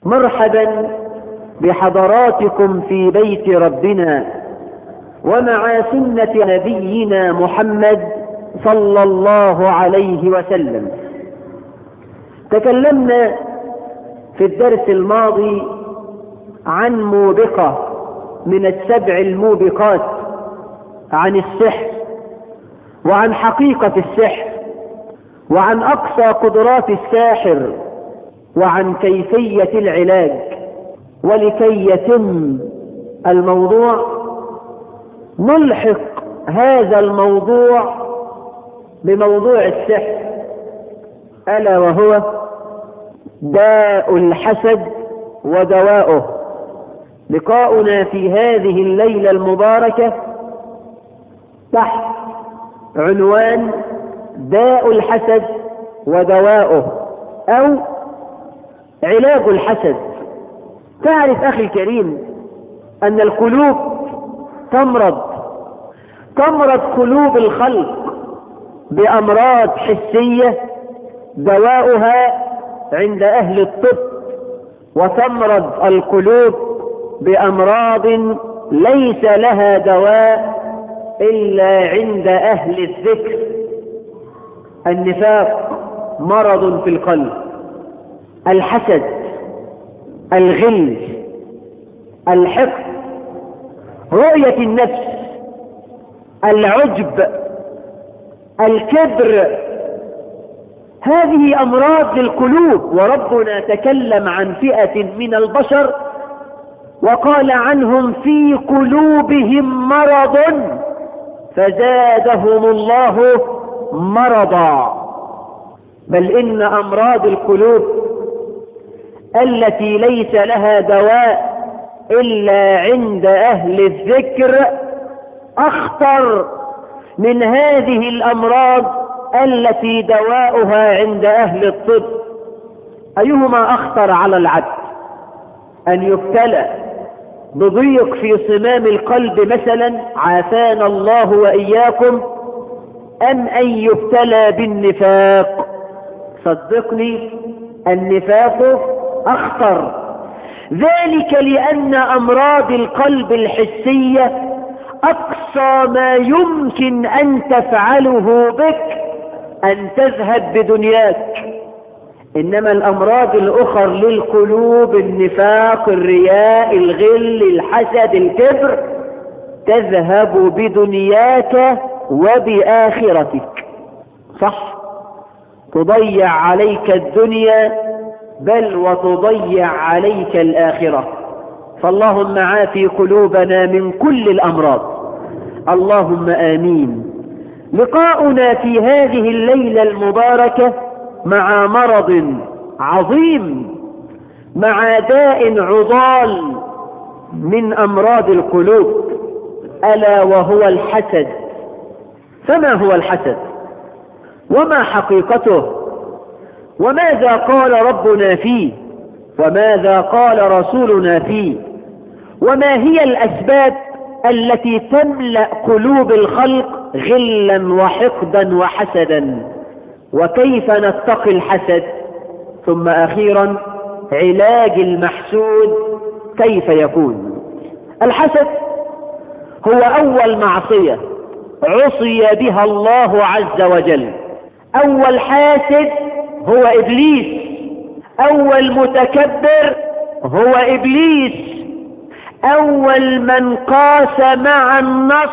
مرحبا بحضراتكم في بيت ربنا ومع سنة نبينا محمد صلى الله عليه وسلم. تكلمنا في الدرس الماضي عن موبقة من السبع الموبقات، عن السحر وعن حقيقة السحر وعن أقصى قدرات الساحر وعن كيفية العلاج. ولكي يتم الموضوع نلحق هذا الموضوع بموضوع السحر، ألا وهو داء الحسد ودواؤه. لقاؤنا في هذه الليلة المباركة تحت عنوان داء الحسد ودواؤه أو علاج الحسد. تعرف أخي الكريم أن القلوب تمرض قلوب الخلق بأمراض حسية دواؤها عند أهل الطب، وتمرض القلوب بأمراض ليس لها دواء إلا عند أهل الذكر. النفاق مرض في القلب، الحسد، الغل، الحقد، رؤية النفس، العجب، الكبر، هذه أمراض للقلوب. وربنا تكلم عن فئة من البشر وقال عنهم في قلوبهم مرض فزادهم الله مرضا. بل إن أمراض القلوب التي ليس لها دواء إلا عند أهل الذكر أخطر من هذه الأمراض التي دواؤها عند أهل الطب. أيهما أخطر على العبد؟ أن يبتلى بضيق في صمام القلب مثلا، عافانا الله وإياكم، أم أن يبتلى بالنفاق؟ صدقني النفاق أخطر، ذلك لأن أمراض القلب الحسية أقصى ما يمكن أن تفعله بك أن تذهب بدنياك، إنما الأمراض الأخرى للقلوب، النفاق، الرياء، الغل، الحسد، الكبر، تذهب بدنياك وبآخرتك. صح، تضيع عليك الدنيا بل وتضيع عليك الآخرة. فاللهم عافي قلوبنا من كل الأمراض، اللهم آمين. لقاؤنا في هذه الليلة المباركة مع مرض عظيم، مع داء عضال من أمراض القلوب، ألا وهو الحسد. فما هو الحسد؟ وما حقيقته؟ وماذا قال ربنا فيه؟ وماذا قال رسولنا فيه؟ وما هي الأسباب التي تملأ قلوب الخلق غلا وحقدا وحسدا؟ وكيف نتقي الحسد؟ ثم أخيرا علاج المحسود كيف يكون؟ الحسد هو أول معصية عصي بها الله عز وجل. أول حاسد هو إبليس، أول متكبر هو إبليس، أول من قاس مع النص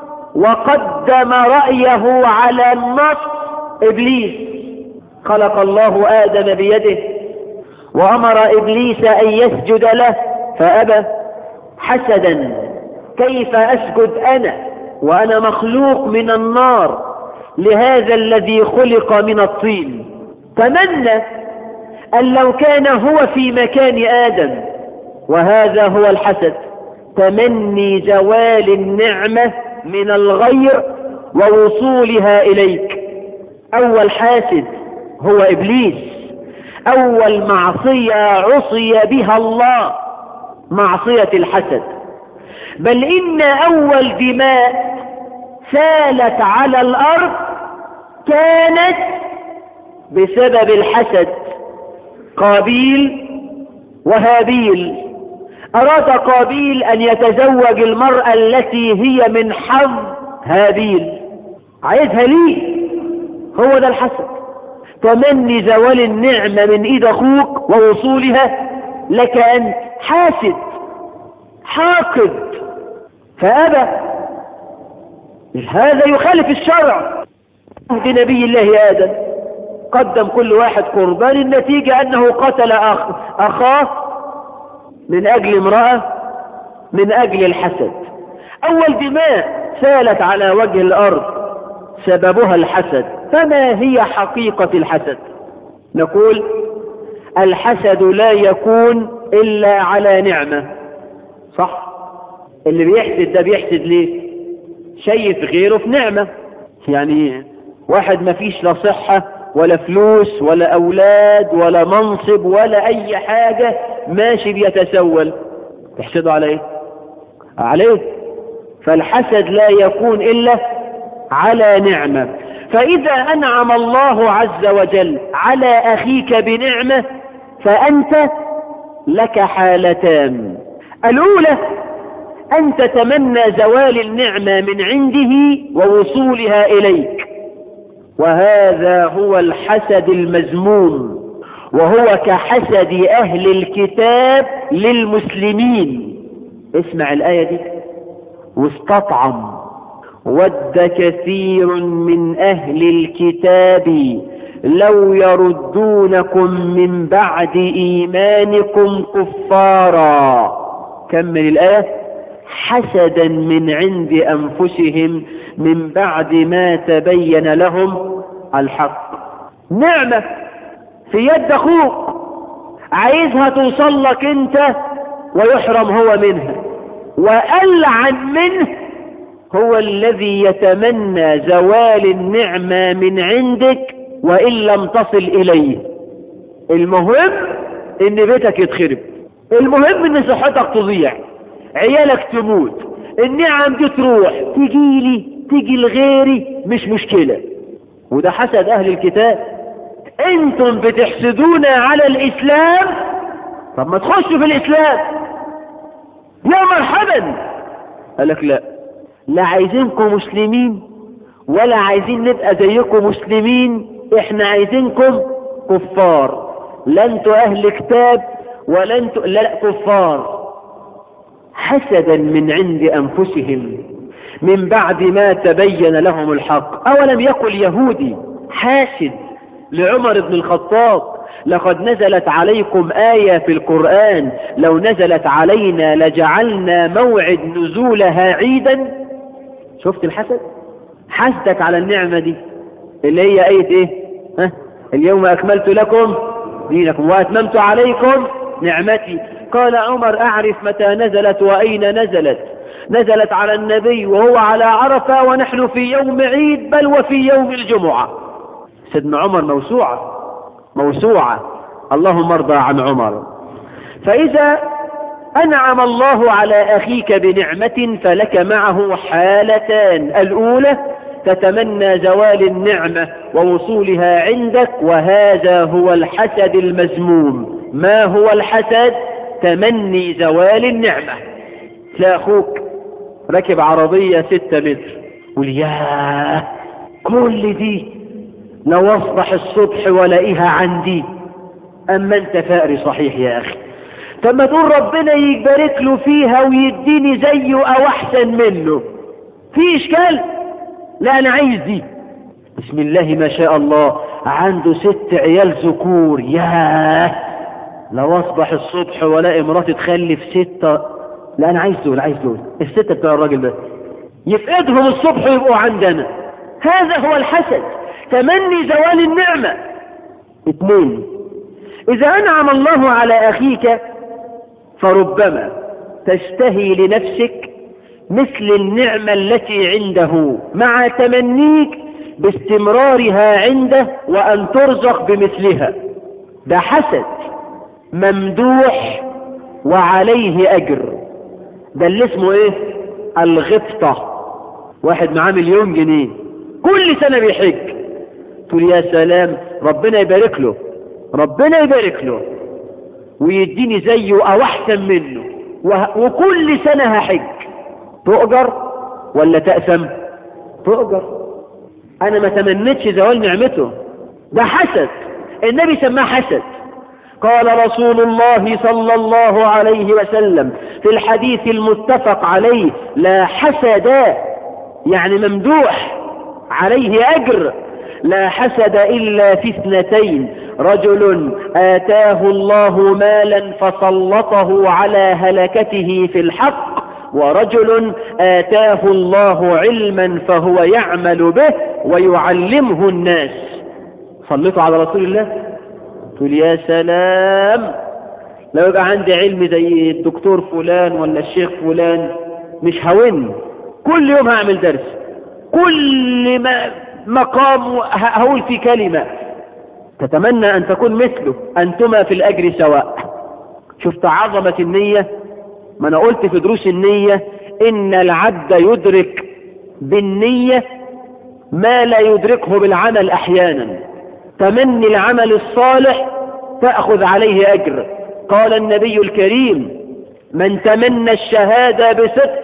وقدم رأيه على النص إبليس. خلق الله آدم بيده وأمر إبليس أن يسجد له فأبى حسدا. كيف أسجد أنا وأنا مخلوق من النار لهذا الذي خلق من الطين؟ تمنى أن لو كان هو في مكان آدم. وهذا هو الحسد، تمني زوال النعمة من الغير ووصولها إليك. أول حاسد هو إبليس، أول معصية عصي بها الله معصية الحسد. بل إن أول دماء سالت على الأرض كانت بسبب الحسد. قابيل وهابيل. أراد قابيل أن يتزوج المرأة التي هي من حظ هابيل، عايزها ليه؟ هو ده الحسد. تمني زوال النعمة من ايد اخوك ووصولها لك انت. حاسد حاقد فأبى. هذا يخالف الشرع. بنبي الله آدم قدم كل واحد قربان، النتيجة أنه قتل أخاه من أجل امرأة، من أجل الحسد. أول دماء سالت على وجه الأرض سببها الحسد. فما هي حقيقة الحسد؟ نقول الحسد لا يكون إلا على نعمة. صح؟ اللي بيحسد ده بيحسد ليه؟ شايف غيره في نعمة. يعني واحد ما فيش لا صحة ولا فلوس ولا أولاد ولا منصب ولا أي حاجة، ماشي بيتسول، تحسده على إيه؟ عليه. فالحسد لا يكون إلا على نعمة. فإذا أنعم الله عز وجل على أخيك بنعمة فأنت لك حالتان. الأولى أن تتمنى زوال النعمة من عنده ووصولها إليك، وهذا هو الحسد المذموم، وهو كحسد أهل الكتاب للمسلمين. اسمع الآية دي: واستطعم ود كثير من أهل الكتاب لو يردونكم من بعد إيمانكم كفارا. كمل الآية: حسدا من عند أنفسهم من بعد ما تبين لهم الحق. نعمة في يد أخوك عايزها توصل لك أنت ويحرم هو منها، وألعن منه هو الذي يتمنى زوال النعمة من عندك وإن لم تصل إليه. المهم إن بيتك يتخرب، المهم إن صحتك تضيع، عيالك تموت، النعم دي تروح، تيجي لغيري، مش مشكلة. وده حسد أهل الكتاب. انتم بتحسدون على الإسلام، طب ما تخشوا في الإسلام يا مرحبا. قالك لا عايزينكم مسلمين ولا عايزين نبقى زيكم مسلمين، احنا عايزينكم كفار. لا انتوا أهل كتاب ولا انتوا لا كفار. حسدا من عند أنفسهم من بعد ما تبين لهم الحق. أولم يقل يهودي حاسد لعمر بن الخطاب: لقد نزلت عليكم آية في القرآن لو نزلت علينا لجعلنا موعد نزولها عيدا. شفت الحسد؟ حسدك على النعمة دي اللي هي آية ايه؟ اليوم أكملت لكم دينكم وأتممت عليكم نعمتي. قال عمر: أعرف متى نزلت وأين نزلت. نزلت على النبي وهو على عرفة ونحن في يوم عيد، بل وفي يوم الجمعة. سيدنا عمر موسوعة. اللهم ارضى عن عمر. فإذا أنعم الله على أخيك بنعمة فلك معه حالتان: الأولى تتمنى زوال النعمة ووصولها عندك، وهذا هو الحسد المذموم. ما هو الحسد؟ تمني زوال النعمة. تلاقي أخوك ركب عربية 6 متر، قول ياه كل دي لو أصبح الصبح ولاقيها عندي. أما أنت فقري صحيح يا أخي، طب ما تقول ربنا يبارك له فيها ويديني زيه أو أحسن منه، في إشكال؟ لا أنا عايز دي. بسم الله ما شاء الله، عنده 6 عيال ذكور. ياه لو أصبح الصبح ولاقي مراتي تخلف 6. لا أنا عايز دول، ال6 بتوع الراجل ده يفقدهم الصبح ويبقوا عندنا. هذا هو الحسد، تمني زوال النعمة. 2: إذا أنعم الله على أخيك فربما تشتهي لنفسك مثل النعمة التي عنده مع تمنيك باستمرارها عنده وأن ترزق بمثلها. ده حسد ممدوح وعليه أجر. ده اللي اسمه ايه؟ الغبطة. واحد معاه 1,000,000 جنيه كل سنة بيحج، تقول يا سلام ربنا يبارك له، ويديني زيه أو أحسن منه وكل سنة هحج، تؤجر ولا تأثم؟ تؤجر. أنا ما تمنيتش زوال نعمته، ده حسد، النبي سماه حسد. قال رسول الله صلى الله عليه وسلم في الحديث المتفق عليه: لا حسد، يعني ممدوح عليه أجر، لا حسد إلا في اثنتين: رجل آتاه الله مالا فسلطه على هلكته في الحق، ورجل آتاه الله علما فهو يعمل به ويعلمه الناس. صليتوا على رسول الله. تقول يا سلام، لو يبقى عندي علم زي الدكتور فلان ولا الشيخ فلان مش هون، كل يوم هعمل درس، كل مقام هقول في كلمة. تتمنى أن تكون مثله، أنتما في الأجر سواء. شفت عظمة النية؟ ما أنا قلت في دروس النية إن العبد يدرك بالنية ما لا يدركه بالعمل أحيانا. تمني العمل الصالح تأخذ عليه أجر. قال النبي الكريم: من تمنى الشهادة بصدق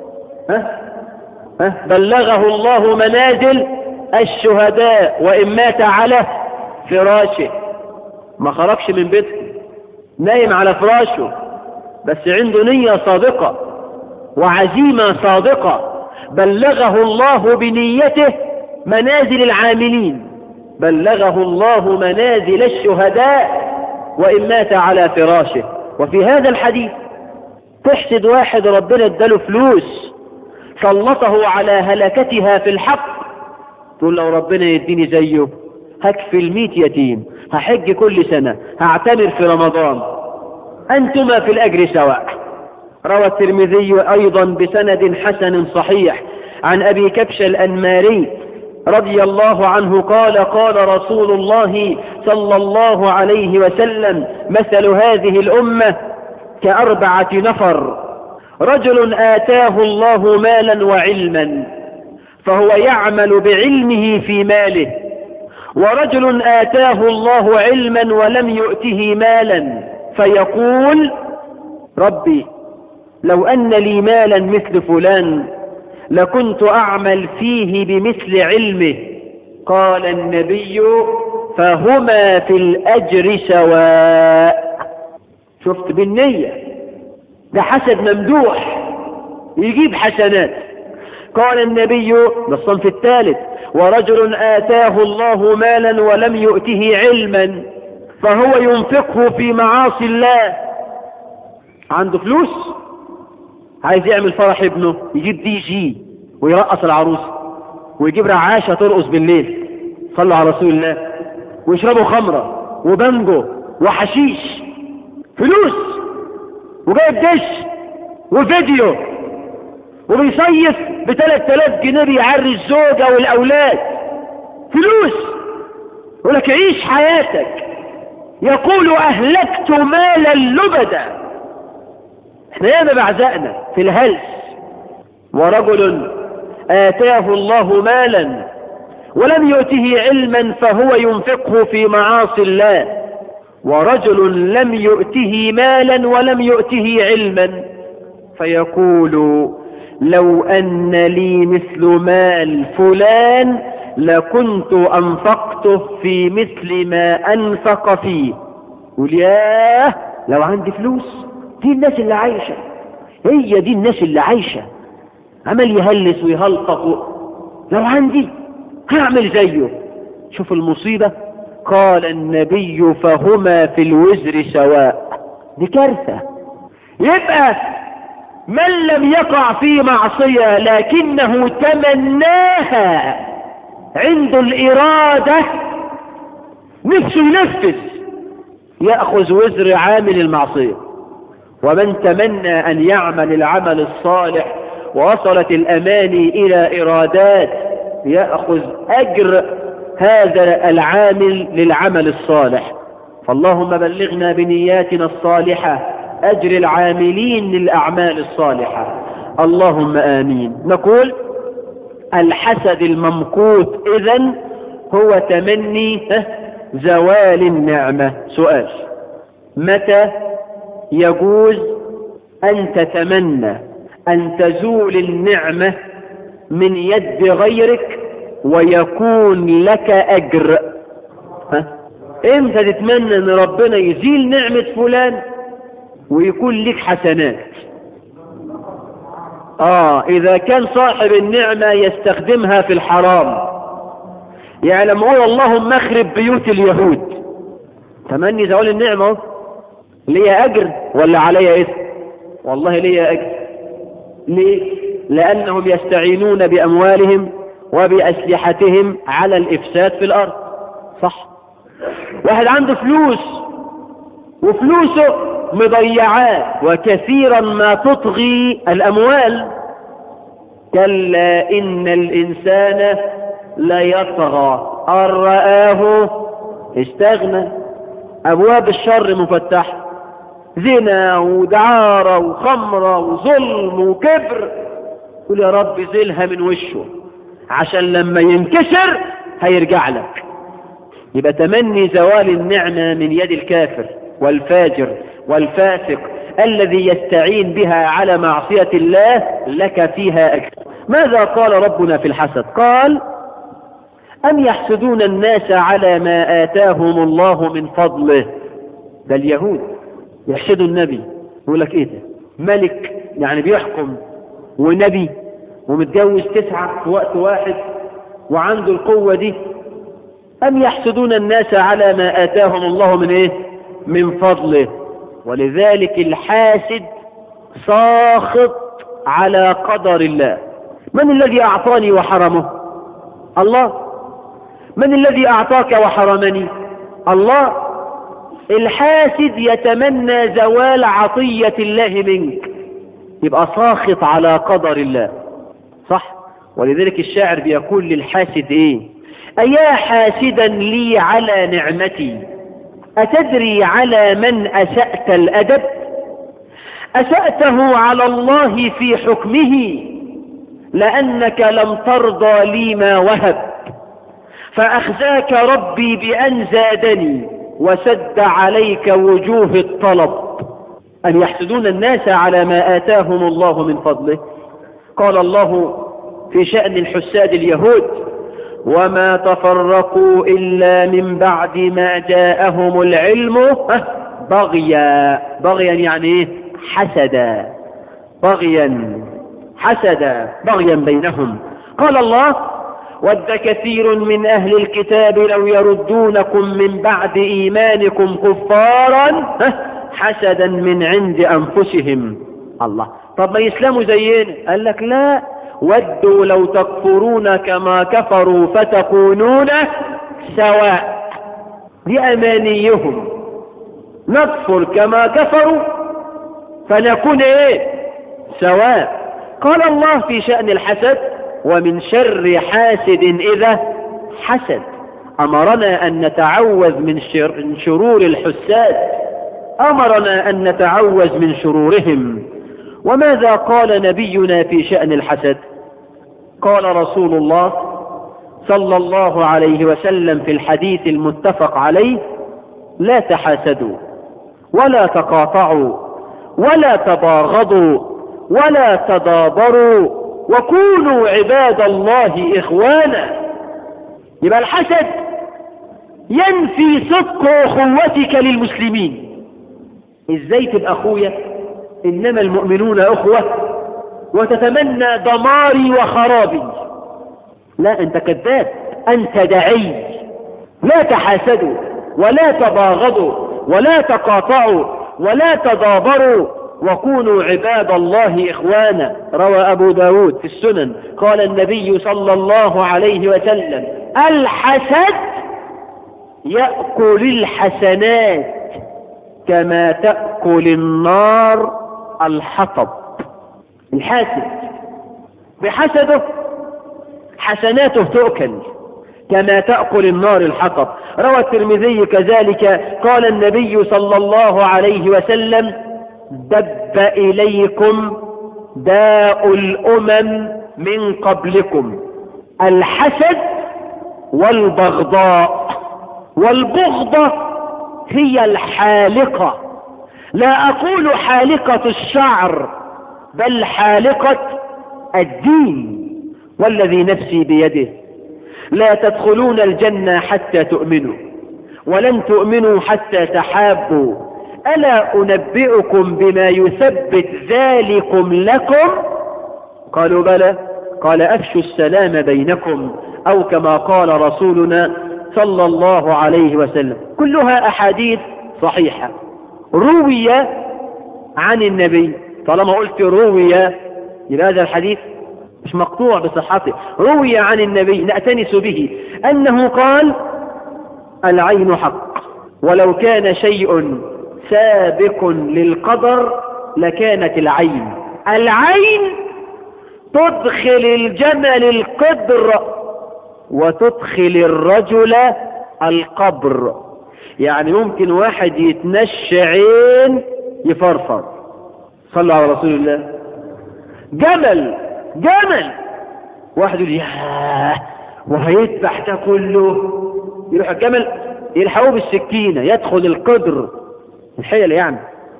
بلغه الله منازل الشهداء وإن مات على فراشه. ما خرجش من بيته، نايم على فراشه، بس عنده نية صادقة وعزيمة صادقة، بلغه الله بنيته منازل العاملين، بلغه الله منازل الشهداء وإن مات على فراشه. وفي هذا الحديث تحسد واحد ربنا اداله فلوس سلطه على هلكتها في الحق، تقول لو ربنا يديني زيه هكفل 100 يتيم، هحج كل سنة، هعتمر في رمضان. أنتما في الأجر سواء. روى الترمذي أيضا بسند حسن صحيح عن أبي كبش الأنماري رضي الله عنه قال: قال رسول الله صلى الله عليه وسلم: مثل هذه الأمة ك4 نفر: رجل آتاه الله مالا وعلما فهو يعمل بعلمه في ماله، ورجل آتاه الله علما ولم يؤته مالا فيقول: ربي لو أن لي مالا مثل فلان لكنت أعمل فيه بمثل علمه. قال النبي: فهما في الأجر سواء. شفت بالنية، ده حسد ممدوح يجيب حسنات. قال النبي بالصنف الثالث: ورجل آتاه الله مالا ولم يؤته علما فهو ينفقه في معاصي الله. عنده فلوس عايز يعمل فرح ابنه، يجيب دي جي ويرقص العروسة، ويجيب رعاشة ترقص بالليل، صلوا على رسول الله، ويشربوا خمرة وبنجو وحشيش. فلوس، وجايب دش وفيديو، وبيصيف ب3000 جنيه بيعري الزوجة والأولاد. فلوس، يقول لك عيش حياتك. يقول: أهلكت مالا لبدا. احنا ياما بعزقنا في الهلس. ورجل آتاه الله مالا ولم يؤته علما فهو ينفقه في معاصي الله، ورجل لم يؤته مالا ولم يؤته علما فيقول: لو أن لي مثل مال فلان لكنت أنفقته في مثل ما أنفق فيه. يقول: ياه لو عندي فلوس. دي الناس اللي عايشة، هي دي الناس اللي عايشة، عمل يهلس ويهلطق. لو عندي هعمل زيه. شوف المصيبة. قال النبي: فهما في الوزر سواء. دي كارثة. يبقى من لم يقع في معصية لكنه تمناها عند الإرادة، نفسه ينفذ، يأخذ وزر عامل المعصية. ومن تمنى أن يعمل العمل الصالح ووصلت الأماني إلى إرادات، يأخذ أجر هذا العامل للعمل الصالح. فاللهم بلغنا بنياتنا الصالحة أجر العاملين للأعمال الصالحة، اللهم آمين. نقول: الحسد الممقوت إذن هو تمني زوال النعمة. سؤال: متى يجوز أن تتمنى أن تزول النعمة من يد غيرك ويكون لك أجر؟ امتى تتمنى ان ربنا يزيل نعمة فلان ويكون لك حسنات؟ اذا كان صاحب النعمة يستخدمها في الحرام، يعني لما اقول اللهم اخرب بيوت اليهود، تمني زوال النعمة ليا اجر ولا عليا اثم؟ والله ليا اجر. ليه؟ لانهم يستعينون باموالهم وباسلحتهم على الافساد في الارض. صح؟ واحد عنده فلوس وفلوسه مضيعات، وكثيرا ما تطغي الاموال. كلا ان الانسان ليطغى ان رآه استغنى. ابواب الشر مفتحة، زنا ودعارة وخمرة وظلم وكبر. قل يا رب زيلها من وشه عشان لما ينكسر هيرجع لك. يبقى تمني زوال النعمة من يد الكافر والفاجر والفاسق الذي يستعين بها على معصية الله لك فيها أجر. ماذا قال ربنا في الحسد؟ قال أم يحسدون الناس على ما آتاهم الله من فضله. ده اليهود يحسدوا النبي، يقول لك ايه ده؟ ملك يعني بيحكم ونبي ومتجوز 9 في وقت واحد وعنده القوة دي. أم يحسدون الناس على ما آتاهم الله من ايه؟ من فضله. ولذلك الحاسد ساخط على قدر الله. من الذي أعطاني وحرمه؟ الله. من الذي أعطاك وحرمني؟ الله. الحاسد يتمنى زوال عطية الله منك، يبقى ساخط على قدر الله. صح؟ ولذلك الشاعر بيقول للحاسد ايه؟ أيا حاسدا لي على نعمتي أتدري على من أسأت الأدب؟ أسأته على الله في حكمه لأنك لم ترضى لي ما وهب، فأخزاك ربي بأن زادني وسد عليك وجوه الطلب. أن يحسدون الناس على ما آتاهم الله من فضله. قال الله في شأن الحساد اليهود وما تفرقوا إلا من بعد ما جاءهم العلم بغيا. بغيا يعني ايه؟ حسدا. بغيا حسدا بغيا بينهم. قال الله ود كثير من أهل الكتاب لو يردونكم من بعد إيمانكم كفارا حسدا من عند أنفسهم. الله. طب ما يسلموا زينا؟ قال لك لا، ودوا لو تكفرون كما كفروا فتكونون سواء. دي أمانيهم، نكفر كما كفروا فنكون ايه؟ سواء. قال الله في شأن الحسد ومن شر حاسد إذا حسد. أمرنا أن نتعوذ من شرور الحساد، أمرنا أن نتعوذ من شرورهم. وماذا قال نبينا في شأن الحسد؟ قال رسول الله صلى الله عليه وسلم في الحديث المتفق عليه لا تحاسدوا ولا تقاطعوا ولا تباغضوا ولا تدابروا وكونوا عباد الله إخوانا. يبقى الحسد ينفي صدق أخوتك للمسلمين. إزاي تبقى أخويا إنما المؤمنون أخوة وتتمنى دماري وخرابي؟ لا، أنت كذاب، أنت دعي. لا تحاسدوا ولا تباغضوا ولا تقاطعوا ولا تدابروا وكونوا عباد الله إخوانا. روى أبو داود في السنن قال النبي صلى الله عليه وسلم الحسد يأكل الحسنات كما تأكل النار الحطب. الحاسد بحسده حسناته تؤكل كما تأكل النار الحطب. روى الترمذي كذلك قال النبي صلى الله عليه وسلم دب إليكم داء الأمم من قبلكم الحسد والبغضاء. والبغضة هي الحالقة لا أقول حالقة الشعر بل حالقة الدين، والذي نفسي بيده لا تدخلون الجنة حتى تؤمنوا ولن تؤمنوا حتى تحابوا، ألا أنبئكم بما يثبت ذلكم لكم؟ قالوا بلى. قال أفشوا السلام بينكم، أو كما قال رسولنا صلى الله عليه وسلم. كلها أحاديث صحيحة روي عن النبي. طالما قلت روي يبقى هذا الحديث مش مقطوع بصحته، روي عن النبي نأتنس به أنه قال العين حق، ولو كان شيء سابق للقدر لكانت العين. العين تدخل الجمل القدر وتدخل الرجل القبر. يعني ممكن واحد يتنشى عين يفرفر. صلوا على رسول الله. جمل واحد يقول ياه وهيذبح ده كله، يروح الجمل يلحقوه بالسكينة يدخل القدر. الحيل يعني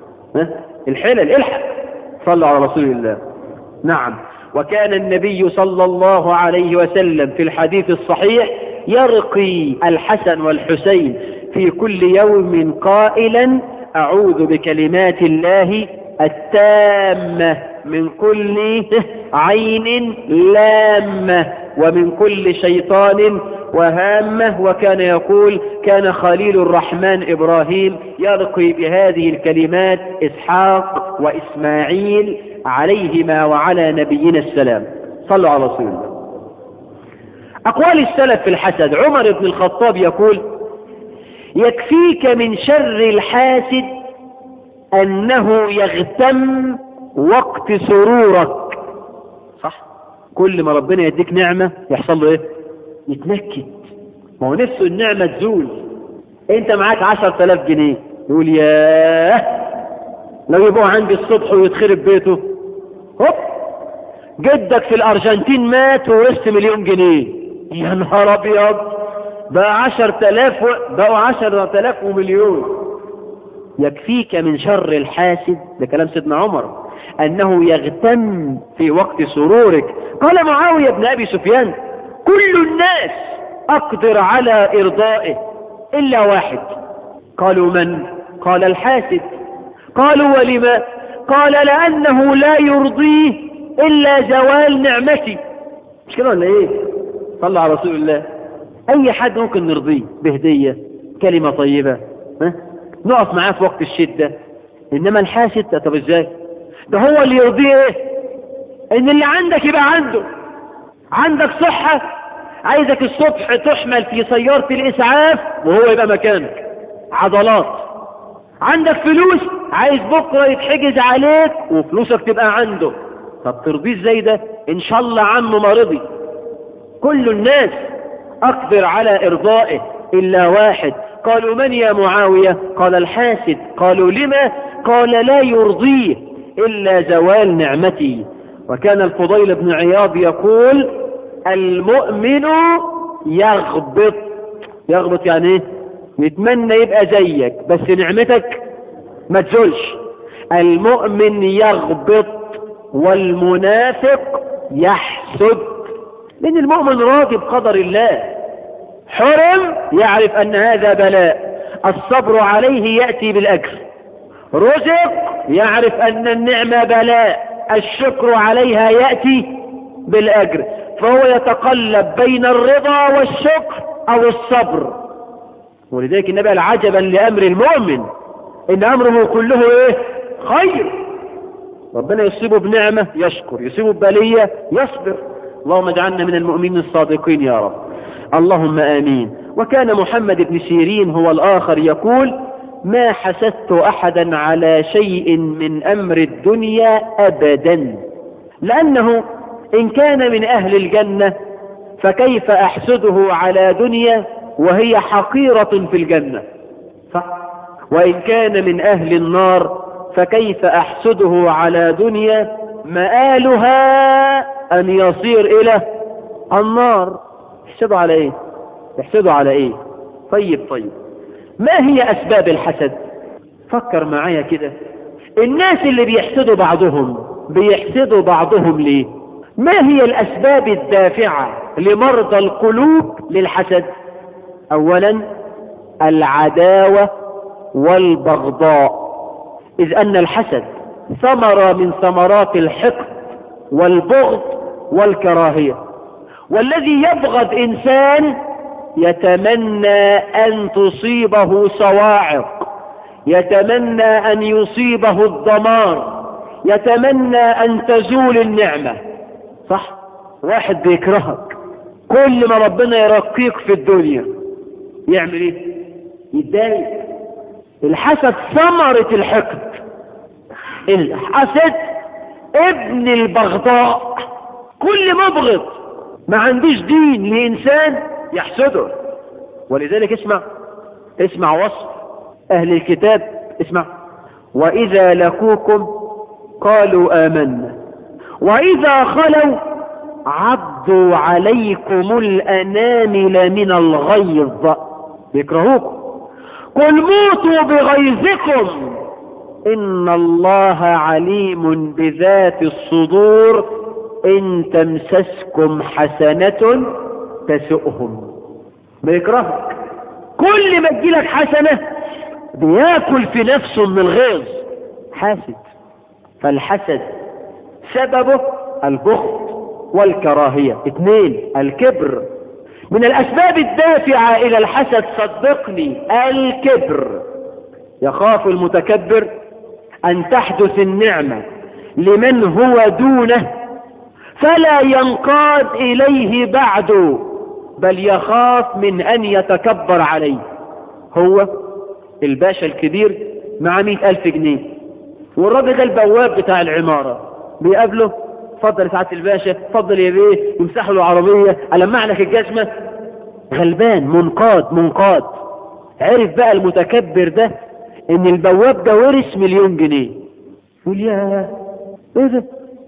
الحيل الحق. صلوا على رسول الله. نعم. وكان النبي صلى الله عليه وسلم في الحديث الصحيح يرقي الحسن والحسين في كل يوم قائلا أعوذ بكلمات الله التامة من كل عين لامة ومن كل شيطان وهامة. وكان يقول كان خليل الرحمن إبراهيم يرقي بهذه الكلمات إسحاق وإسماعيل عليهما وعلى نبينا السلام. صلوا على رسول الله. أقوال السلف في الحسد. عمر بن الخطاب يقول يكفيك من شر الحاسد أنه يغتم وقت سرورك. صح. كل ما ربنا يديك نعمة يحصل له ايه؟ يتنكد. ما هو نفسه النعمة تزول. انت معاك 10,000 جنيه يقول ياه لو يبقوا عندي الصبح ويتخرب بيته. هوب جدك في الارجنتين مات وورثت 1,000,000 جنيه. يا نهار ابيض بقى 10,000 بقوا 10,000 ومليون. يكفيك من شر الحاسد، ده كلام سيدنا عمر، أنه يغتم في وقت سرورك. قال معاوية بن أبي سفيان كل الناس أقدر على إرضائه إلا واحد. قالوا من؟ قال الحاسد. قالوا ولما؟ قال لأنه لا يرضيه إلا زوال نعمتي. مش كده ولا إيه؟ صلى على رسول الله. أي حد ممكن نرضيه بهدية كلمة طيبة، نقف معاه في وقت الشدة. إنما الحاسد طب إزاي؟ ده هو اللي يرضيه إيه؟ إن اللي عندك يبقى عنده. عندك صحة عايزك الصبح تحمل في سيارة الإسعاف وهو يبقى مكانك. عضلات. عندك فلوس عايز بكرة يتحجز عليك وفلوسك تبقى عنده. طب ترضيه ازاي ده؟ إن شاء الله عمه ما رضي. كل الناس أقدر على إرضائه إلا واحد. قالوا من يا معاوية؟ قال الحاسد. قالوا لما؟ قال لا يرضيه إلا زوال نعمتي. وكان الفضيل بن عياض يقول المؤمن يغبط. يغبط يعني ايه؟ يتمنى يبقى زيك بس نعمتك ما تزولش. المؤمن يغبط والمنافق يحسد. لأن المؤمن راضي بقدر الله، حرم يعرف أن هذا بلاء، الصبر عليه يأتي بالأجر. رزق يعرف أن النعمة بلاء، الشكر عليها يأتي بالأجر. فهو يتقلب بين الرضا والشكر أو الصبر. ولذلك النبي قال عجبا لأمر المؤمن إن أمره كله إيه؟ خير. ربنا يصيبه بنعمة يشكر، يصيبه ببلية يصبر. اللهم اجعلنا من المؤمنين الصادقين يا رب. اللهم آمين. وكان محمد بن سيرين هو الآخر يقول ما حسدت أحدا على شيء من أمر الدنيا أبدا، لأنه إن كان من أهل الجنة فكيف أحسده على دنيا وهي حقيرة في الجنة؟ صح؟ وإن كان من أهل النار فكيف أحسده على دنيا مآلها أن يصير إلى النار؟ يحسدوا على إيه؟ يحسدوا على إيه؟ طيب ما هي أسباب الحسد؟ فكر معايا كده، الناس اللي بيحسدوا بعضهم ليه؟ ما هي الأسباب الدافعة لمرضى القلوب للحسد؟ أولا العداوة والبغضاء، إذ أن الحسد ثمرة من ثمرات الحقد والبغض والكراهية، والذي يبغض إنسان يتمنى أن تصيبه صواعق، يتمنى أن يصيبه الدمار، يتمنى أن تزول النعمة. صح؟ واحد بيكرهك، كل ما ربنا يرقيك في الدنيا يعمل ايه؟ يتضايق. الحسد ثمرة الحقد. الحسد ابن البغضاء، كل مبغض ما عندوش دين لإنسان يحسده. ولذلك اسمع وصف أهل الكتاب، اسمع: وإذا لقوكم قالوا آمنا وإذا خلوا عضوا عليكم الأنامل من الغيظ. بيكرهوكم. قل موتوا بغيظكم إن الله عليم بذات الصدور إن تمسسكم حسنة تسؤهم. بيكرهك، كل ما تجيلك حسنة بياكل في نفسه من الغيظ، حاسد. فالحسد سببه البغض والكراهية. 2 الكبر. من الأسباب الدافعة إلى الحسد صدقني الكبر. يخاف المتكبر أن تحدث النعمة لمن هو دونه فلا ينقاد إليه بعد، بل يخاف من أن يتكبر عليه. هو الباشا الكبير مع 100,000 جنيه، والراجل ده البواب بتاع العمارة بيقابله: اتفضل سعادة الباشا، اتفضل يا بيه، يمسحوا له عربية، ألمع لك الجزمة. غلبان، منقاد. عرف بقى المتكبر ده ان البواب ده ورث 1,000,000 جنيه. يقول: يا ايه ده؟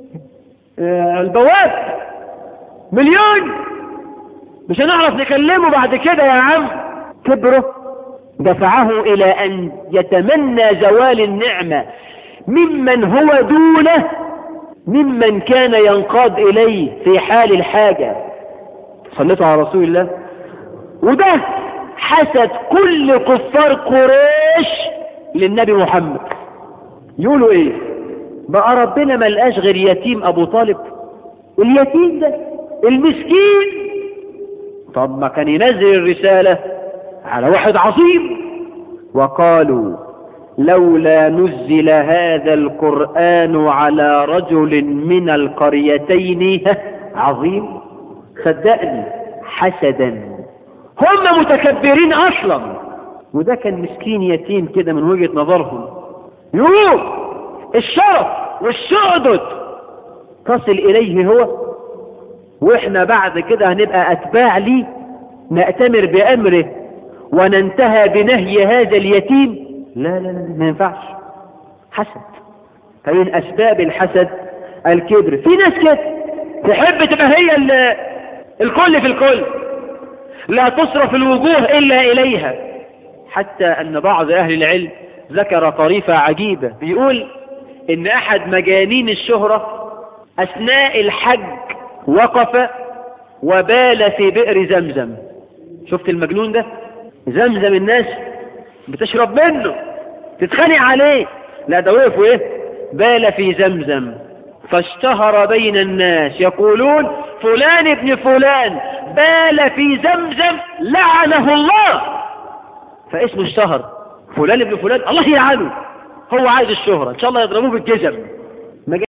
البواب 1,000,000، مش هنعرف نكلمه بعد كده يا عم. كبره دفعه إلى أن يتمنى زوال النعمة ممن هو دونه، ممن كان ينقاد إليه في حال الحاجة. صليتوا على رسول الله. وده حسد كل كفار قريش للنبي محمد. يقولوا ايه؟ بقى ربنا ما لقاش غير يتيم أبو طالب؟ اليتيم ده المسكين، طب ما كان ينزل الرسالة على واحد عظيم. وقالوا لولا نزل هذا القرآن على رجل من القريتين عظيم. صدقني حسدا، هم متكبرين أصلا، وده كان مسكين يتيم كده من وجهة نظرهم. يقول الشرف والسعدد تصل إليه هو، وإحنا بعد كده هنبقى أتباع لي نأتمر بأمره وننتهى بنهي هذا اليتيم. لا ما ينفعش. حسد. فمن أسباب الحسد الكبر. في ناس كده تحب تبقى هي الكل في الكل، لا تصرف الوجوه إلا إليها. حتى أن بعض أهل العلم ذكر طريفة عجيبة، بيقول إن أحد مجانين الشهرة أثناء الحج وقف وبال في بئر زمزم. شفت المجنون ده؟ زمزم الناس بتشرب منه، تتخانق عليه، لا ده وقف وايه؟ بال في زمزم. فاشتهر بين الناس يقولون فلان ابن فلان بال في زمزم لعنه الله. فاسمه اشتهر، فلان ابن فلان الله يلعنه. هو عايز الشهرة، ان شاء الله يضربوه بالجزم.